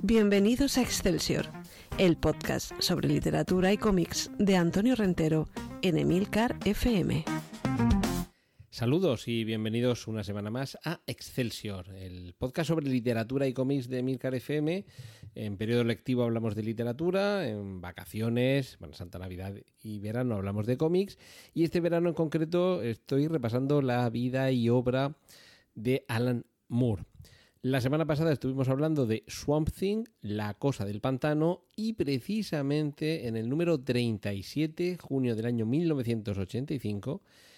Bienvenidos a Excelsior, el podcast sobre literatura y cómics de Antonio Rentero en Emilcar FM. Saludos y bienvenidos una semana más a Excelsior, el podcast sobre literatura y cómics de Emilcar FM. En periodo lectivo hablamos de literatura, en vacaciones, bueno, Santa Navidad y verano hablamos de cómics, y este verano en concreto estoy repasando la vida y obra de Alan Moore. La semana pasada estuvimos hablando de Swamp Thing, La cosa del pantano, y precisamente en el número 37, junio del año 1985,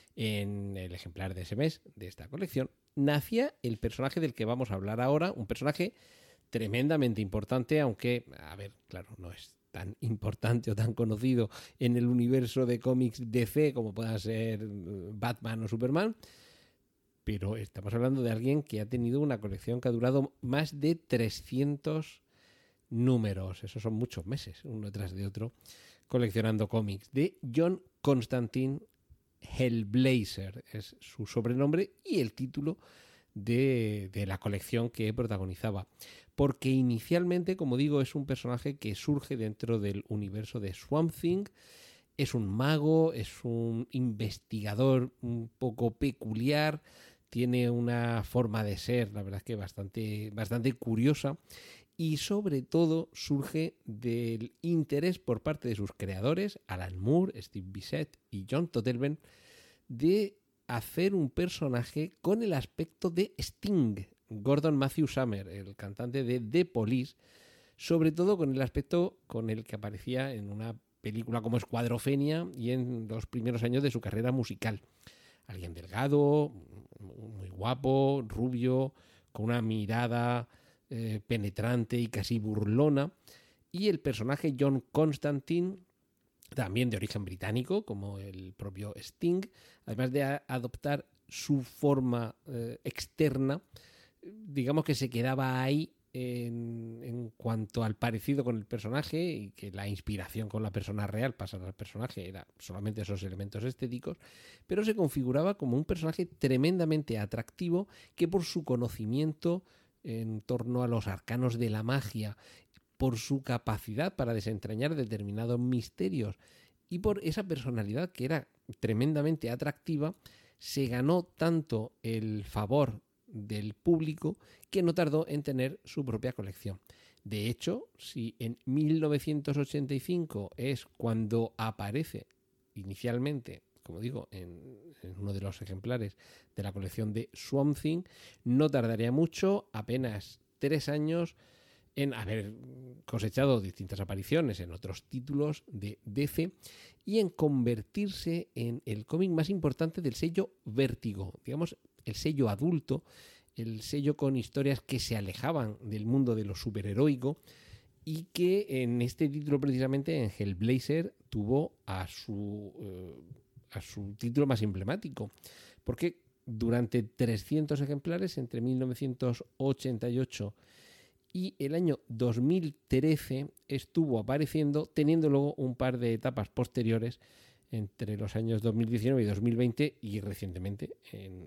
en el ejemplar de ese mes de esta colección, nacía el personaje del que vamos a hablar ahora, un personaje tremendamente importante, aunque, a ver, claro, no es tan importante o tan conocido en el universo de cómics DC como puedan ser Batman o Superman, pero estamos hablando de alguien que ha tenido una colección que ha durado más de 300 números. Esos son muchos meses, uno tras de otro, coleccionando cómics. De John Constantine Hellblazer es su sobrenombre y el título de la colección que protagonizaba. Porque inicialmente, como digo, es un personaje que surge dentro del universo de Swamp Thing. Es un mago, es un investigador un poco peculiar, tiene una forma de ser, la verdad es que bastante curiosa, y sobre todo surge del interés por parte de sus creadores, Alan Moore, Steve Bissette y John Totleben, de hacer un personaje con el aspecto de Sting, Gordon Matthew Summer, el cantante de The Police, sobre todo con el aspecto con el que aparecía en una película como Escuadrofenia y en los primeros años de su carrera musical. Alguien delgado, muy guapo, rubio, con una mirada penetrante y casi burlona. Y el personaje John Constantine, también de origen británico, como el propio Sting, además de adoptar su forma externa, digamos que se quedaba ahí en cuanto al parecido con el personaje, y que la inspiración con la persona real pasada al personaje era solamente esos elementos estéticos, pero se configuraba como un personaje tremendamente atractivo que por su conocimiento en torno a los arcanos de la magia, por su capacidad para desentrañar determinados misterios y por esa personalidad que era tremendamente atractiva, se ganó tanto el favor del público que no tardó en tener su propia colección. De hecho, si en 1985 es cuando aparece inicialmente, como digo, en uno de los ejemplares de la colección de Swamp Thing, no tardaría mucho, apenas 3 años, en haber cosechado distintas apariciones en otros títulos de DC y en convertirse en el cómic más importante del sello Vértigo, digamos, el sello adulto, el sello con historias que se alejaban del mundo de lo superheroico, y que en este título precisamente, en Hellblazer, tuvo a su título más emblemático, porque durante 300 ejemplares entre 1988 y el año 2013 estuvo apareciendo, teniendo luego un par de etapas posteriores entre los años 2019 y 2020 y recientemente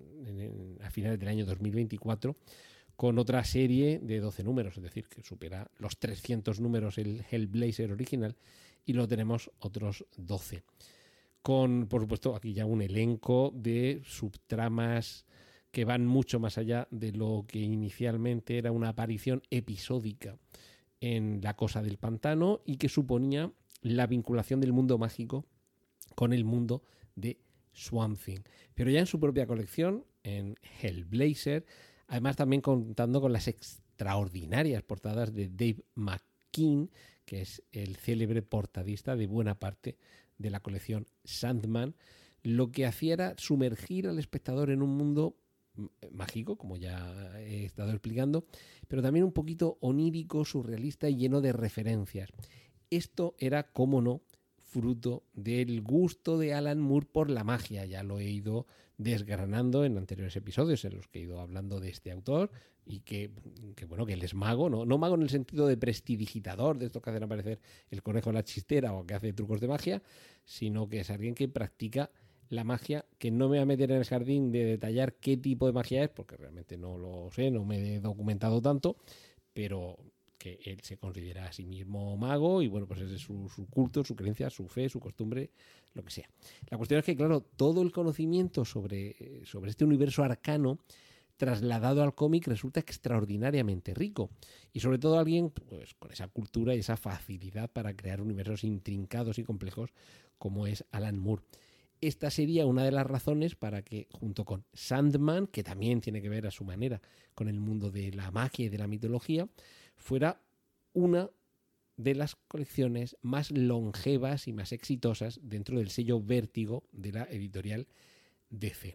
a finales del año 2024 con otra serie de 12 números, es decir, que supera los 300 números el Hellblazer original, y lo tenemos otros 12. Con, por supuesto, aquí ya un elenco de subtramas que van mucho más allá de lo que inicialmente era una aparición episódica en La cosa del pantano y que suponía la vinculación del mundo mágico con el mundo de Swamp Thing. Pero ya en su propia colección, en Hellblazer, además también contando con las extraordinarias portadas de Dave McKean, que es el célebre portadista de buena parte de la colección Sandman, lo que hacía era sumergir al espectador en un mundo mágico, como ya he estado explicando, pero también un poquito onírico, surrealista y lleno de referencias. Esto era, cómo no, fruto del gusto de Alan Moore por la magia. Ya lo he ido desgranando en anteriores episodios en los que he ido hablando de este autor, y que bueno, que él es mago, no mago en el sentido de prestidigitador, de esto que hacen aparecer el conejo en la chistera o que hace trucos de magia, sino que es alguien que practica la magia, que no me voy a meter en el jardín de detallar qué tipo de magia es, porque realmente no lo sé, no me he documentado tanto, pero que él se considera a sí mismo mago y bueno, pues ese es su culto, su creencia, su fe, su costumbre, lo que sea. La cuestión es que, claro, todo el conocimiento sobre este universo arcano trasladado al cómic resulta extraordinariamente rico y sobre todo alguien pues con esa cultura y esa facilidad para crear universos intrincados y complejos como es Alan Moore. Esta sería una de las razones para que, junto con Sandman, que también tiene que ver a su manera con el mundo de la magia y de la mitología, fuera una de las colecciones más longevas y más exitosas dentro del sello Vértigo de la editorial DC.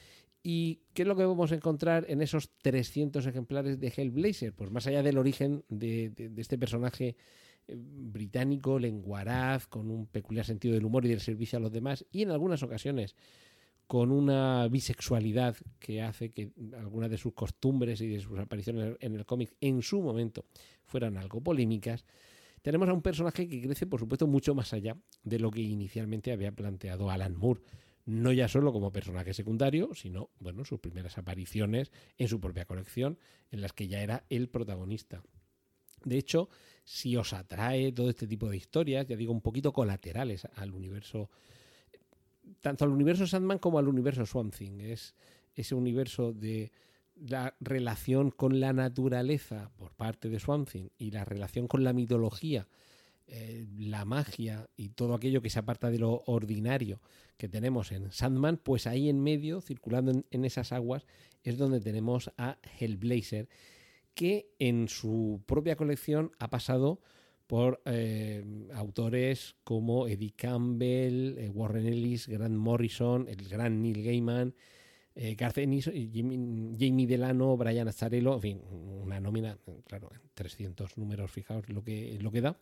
¿Y qué es lo que vamos a encontrar en esos 300 ejemplares de Hellblazer? Pues más allá del origen de este personaje británico, lenguaraz, con un peculiar sentido del humor y del servicio a los demás, y en algunas ocasiones con una bisexualidad que hace que algunas de sus costumbres y de sus apariciones en el cómic en su momento fueran algo polémicas, tenemos a un personaje que crece, por supuesto, mucho más allá de lo que inicialmente había planteado Alan Moore. No ya solo como personaje secundario, sino, bueno, sus primeras apariciones en su propia colección, en las que ya era el protagonista. De hecho, si os atrae todo este tipo de historias, ya digo, un poquito colaterales al universo, tanto al universo Sandman como al universo Swamp Thing, es ese universo de la relación con la naturaleza por parte de Swamp Thing y la relación con la mitología, la magia y todo aquello que se aparta de lo ordinario que tenemos en Sandman, pues ahí en medio, circulando en esas aguas, es donde tenemos a Hellblazer, que en su propia colección ha pasado por autores como Eddie Campbell, Warren Ellis, Grant Morrison, el gran Neil Gaiman, Garth Ennis, Jamie Delano, Brian Azzarello, en fin, una nómina, claro, 300 números, fijaos lo que da.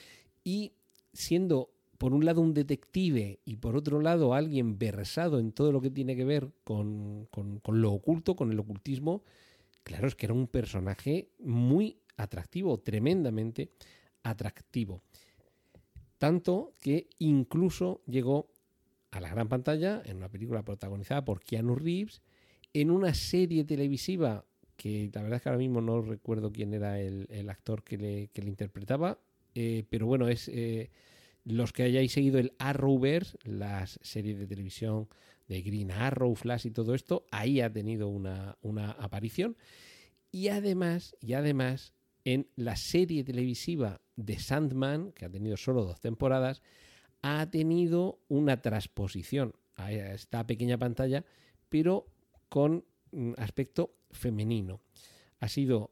Y siendo, por un lado, un detective y por otro lado, alguien versado en todo lo que tiene que ver con lo oculto, con el ocultismo, claro, es que era un personaje muy atractivo, tremendamente atractivo. Tanto que incluso llegó a la gran pantalla en una película protagonizada por Keanu Reeves, en una serie televisiva que la verdad es que ahora mismo no recuerdo quién era el actor que le interpretaba, pero bueno, es los que hayáis seguido el Arrowverse, las series de televisión de Green Arrow, Flash y todo esto, ahí ha tenido una aparición. Y además, en la serie televisiva de Sandman, que ha tenido solo 2 temporadas, ha tenido una transposición a esta pequeña pantalla, pero con aspecto femenino. Ha sido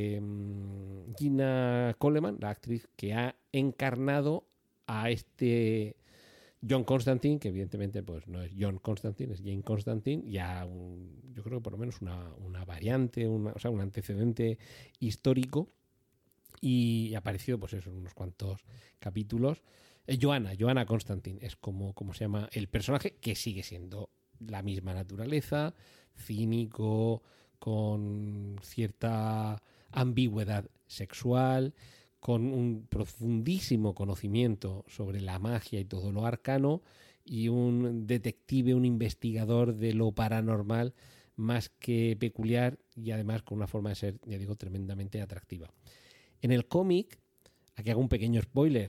Gina Coleman, la actriz que ha encarnado a este John Constantine, que evidentemente pues no es John Constantine, es Jane Constantine, ya yo creo que por lo menos una variante, un antecedente histórico, y ha aparecido pues eso en unos cuantos capítulos. Joanna Constantine es como se llama el personaje, que sigue siendo la misma naturaleza, cínico, con cierta ambigüedad sexual, con un profundísimo conocimiento sobre la magia y todo lo arcano, y un detective, un investigador de lo paranormal más que peculiar, y además con una forma de ser, ya digo, tremendamente atractiva. En el cómic, aquí hago un pequeño spoiler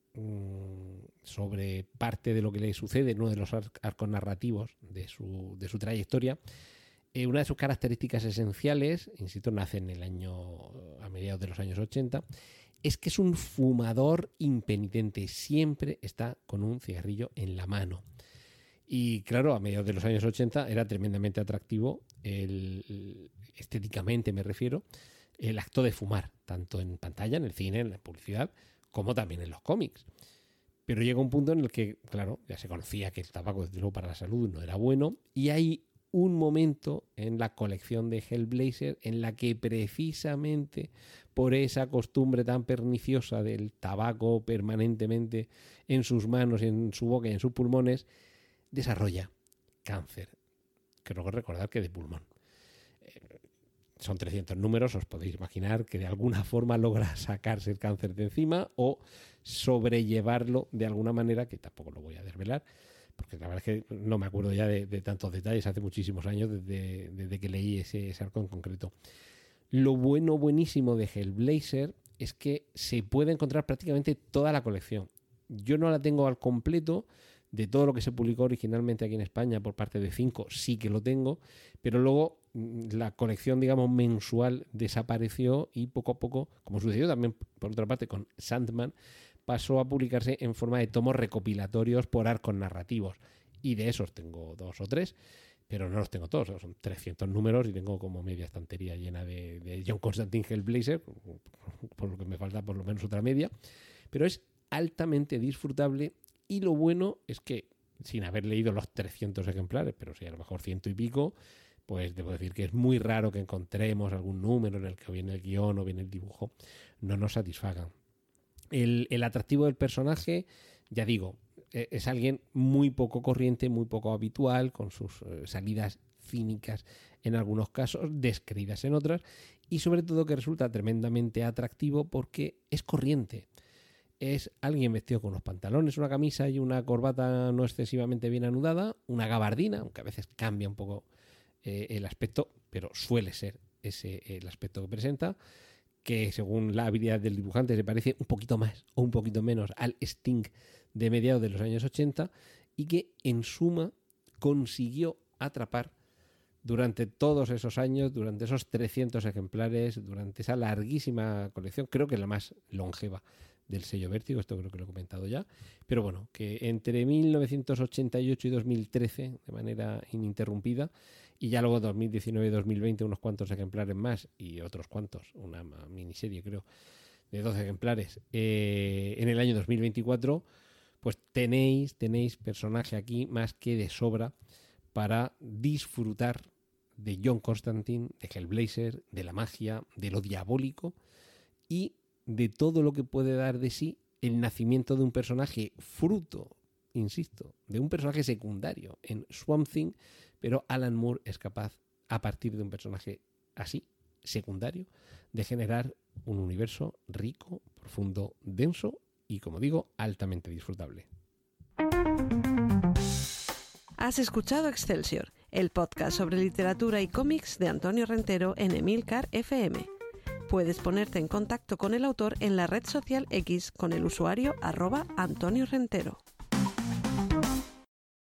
sobre parte de lo que le sucede en uno de los arcos narrativos de su trayectoria. Una de sus características esenciales, insisto, nace en a mediados de los años 80, es que es un fumador impenitente, siempre está con un cigarrillo en la mano. Y claro, a mediados de los años 80 era tremendamente atractivo, estéticamente me refiero, el acto de fumar, tanto en pantalla, en el cine, en la publicidad, como también en los cómics. Pero llega un punto en el que, claro, ya se conocía que el tabaco, desde luego, para la salud no era bueno, y hay un momento en la colección de Hellblazer en la que precisamente por esa costumbre tan perniciosa del tabaco permanentemente en sus manos, en su boca y en sus pulmones, desarrolla cáncer. Creo que recordar que de pulmón. Son 300 números, os podéis imaginar que de alguna forma logra sacarse el cáncer de encima o sobrellevarlo de alguna manera, que tampoco lo voy a desvelar, porque la verdad es que no me acuerdo ya de tantos detalles, hace muchísimos años desde que leí ese arco en concreto. Lo buenísimo de Hellblazer es que se puede encontrar prácticamente toda la colección. Yo no la tengo al completo. De todo lo que se publicó originalmente aquí en España por parte de 5 sí que lo tengo, pero luego la colección, digamos, mensual desapareció y poco a poco, como sucedió también por otra parte con Sandman, pasó a publicarse en forma de tomos recopilatorios por arcos narrativos. Y de esos tengo 2 o 3, pero no los tengo todos. Son 300 números y tengo como media estantería llena de John Constantine Hellblazer, por lo que me falta por lo menos otra media. Pero es altamente disfrutable. Y lo bueno es que, sin haber leído los 300 ejemplares, pero sí a lo mejor 100 y pico, pues debo decir que es muy raro que encontremos algún número en el que o bien el guión o bien el dibujo no nos satisfagan. El atractivo del personaje, ya digo, es alguien muy poco corriente, muy poco habitual, con sus salidas cínicas en algunos casos, descreídas en otras, y sobre todo que resulta tremendamente atractivo porque es corriente. Es alguien vestido con unos pantalones, una camisa y una corbata no excesivamente bien anudada, una gabardina, aunque a veces cambia un poco el aspecto, pero suele ser ese el aspecto que presenta, que según la habilidad del dibujante se parece un poquito más o un poquito menos al Sting de mediados de los años 80 y que en suma consiguió atrapar durante todos esos años, durante esos 300 ejemplares, durante esa larguísima colección, creo que la más longeva del sello Vértigo, esto creo que lo he comentado ya, pero bueno, que entre 1988 y 2013, de manera ininterrumpida, y ya luego 2019 y 2020 unos cuantos ejemplares más, y otros cuantos, una miniserie creo, de 12 ejemplares, en el año 2024, pues tenéis personaje aquí más que de sobra para disfrutar de John Constantine, de Hellblazer, de la magia, de lo diabólico y de todo lo que puede dar de sí el nacimiento de un personaje fruto, insisto, de un personaje secundario en Swamp Thing, pero Alan Moore es capaz, a partir de un personaje así, secundario, de generar un universo rico, profundo, denso y, como digo, altamente disfrutable. Has escuchado Excelsior, el podcast sobre literatura y cómics de Antonio Rentero en Emilcar FM. Puedes ponerte en contacto con el autor en la red social X con el usuario @AntonioRentero.